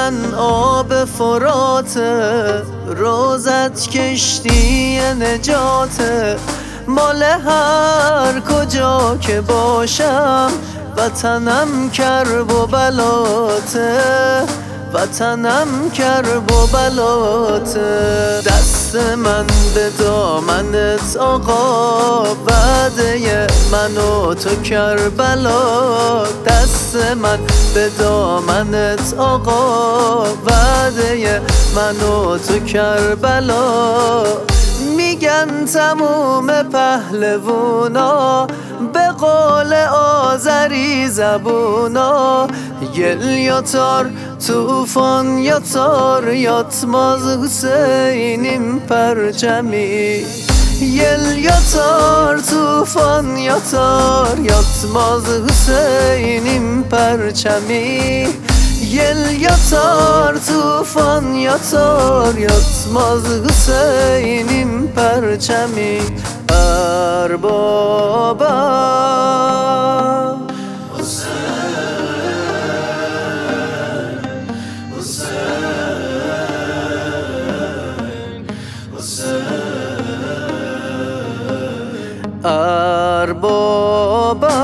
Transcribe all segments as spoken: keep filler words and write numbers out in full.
من آب فراته، روزت کشتی نجاته. مال هر کجا که باشم وطنم کرب و بلاته، وطنم کرب و بلاته. دست من به دامنت آقا، وعده من و تو کربلا. دست من به دامنت آقا، وعده من و تو کربلا. میگن تموم پهلوونا به قول آذری زبونا، گل یا تار توفان یا تار یاتماز حسینیم پرچمی. یل یا تار توفان یا تار یاتماز حسینیم پرچمی. یل یا تار توفان یا تار یاتماز حسینیم پرچمی. اربابا اربابا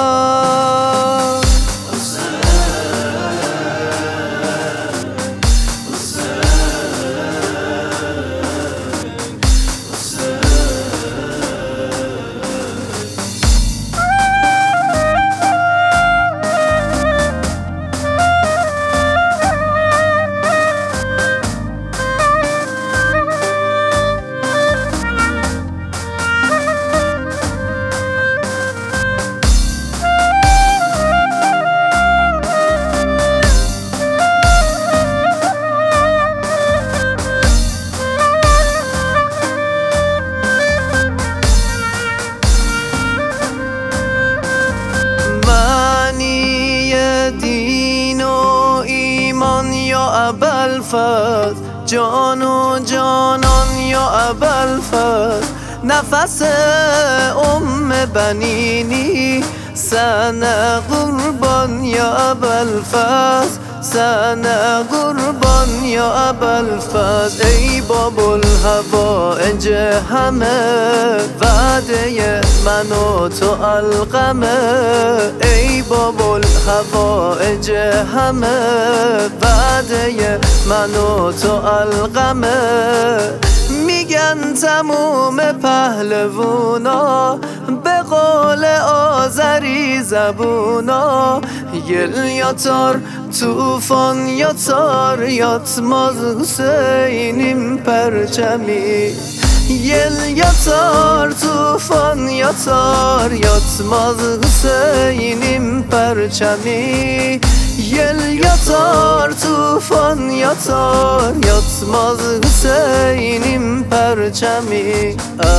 دین و ایمان یا ابوالفضل، جان و جانان یا ابوالفضل. نفس ام بنینی سنه قربان یا ابوالفضل، سنه قربان یا ابوالفضل. ای باب الحوائج همه، وعده من و تو القمه. ای باب الحوائج همه، وعده من و تو القمه. میگن تموم پهلوونا به قول آذری زبونا، گل یا تار توفان یا تار یاتماز حسینیم پرچمی. یل یا تار توفان یا تار یاتماز حسینیم پرچمی. یل یا تار توفان یا تار یاتماز حسینیم پرچمی.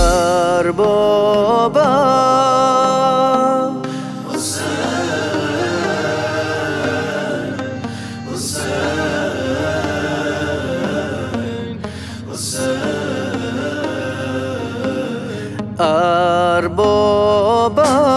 اربابا اربابا